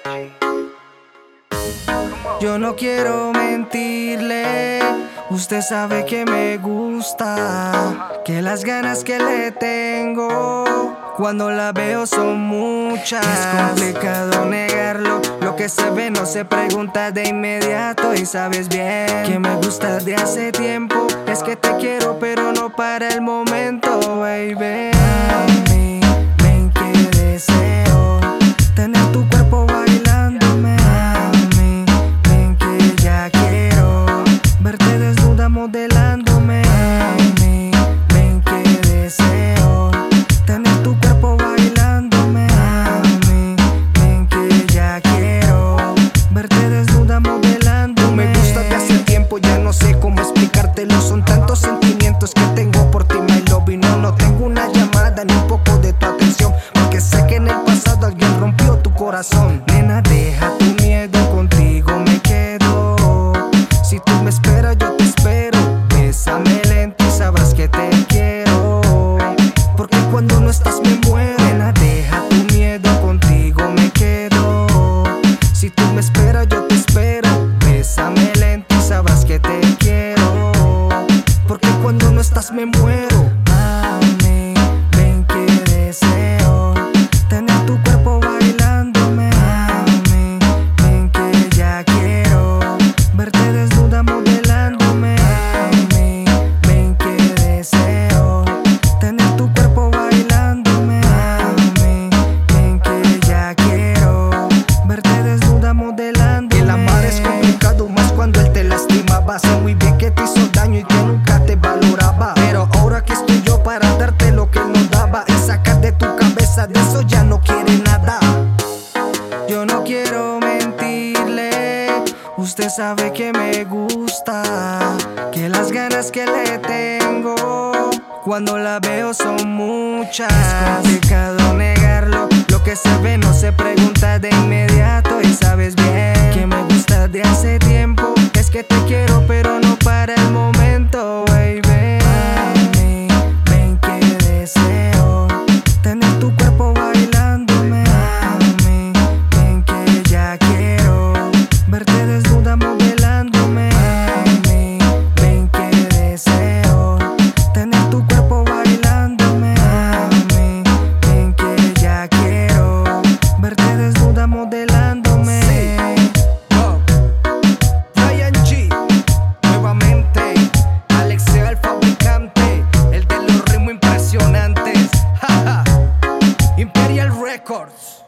Yo no quiero mentirle, usted sabe que me gusta, que las ganas que le tengo cuando la veo son muchas. Es complicado negarlo, lo que se ve no se pregunta de inmediato. Y sabes bien que me gusta de hace tiempo, es que te quiero pero no para el momento, baby. Mami, ven que deseo tener tu cuerpo bailándome. Mami, ven que ya quiero verte desnuda modelándome. Mami, ven que deseo tener tu cuerpo bailándome. Mami, ven que ya quiero verte desnuda modelándome. Tú me gustas de hace tiempo, ya no sé cómo explicártelo. Son tantos sentimientos que tengo por ti, my love. Y no tengo una llamada ni un poco de tu atención, porque sé que en el pasado alguien rompió tu corazón. Nena, deja tu miedo, contigo me quedo. Si tú me esperas, yo te espero. Bésame lento y sabrás que te quiero, porque cuando no estás me muero. Nena, deja tu miedo, contigo me quedo. Si tú me esperas, yo te espero. Bésame lento y sabrás que te quiero, porque cuando no estás me muero. Mami, ven que deseo tener tu cuerpo bailándome. Mami, ven que ya quiero verte desnuda modelándome. Mami, ven que deseo tener tu cuerpo bailándome. Mami, ven que ya quiero verte desnuda modelándome. El amar es complicado, más cuando él te lastimaba. Sé muy bien que te hizo daño y que nunca te valoraba, pero ahora que estoy yo para darte lo que él no daba y sacar de tu cabeza de eso ya no quiere nada. Yo no quiero mentirle, usted sabe que me gusta, que las ganas que le tengo cuando la veo son muchas. Es complicado negarlo, lo que se ve no se pregunta de inmediato. Y sabes bien que me gusta de hace tiempo, es que te quiero pero no para el momento, baby. Mami, ven que deseo tener tu cuerpo bailándome. Mami, ven que ya quiero verte desnuda modelándome. Mami, ven que deseo tener tu cuerpo bailándome. Mami, ven que ya quiero verte desnuda modelándome. Ryan G, nuevamente Alexeo el fabricante, el de los ritmos impresionantes. Imperial Records.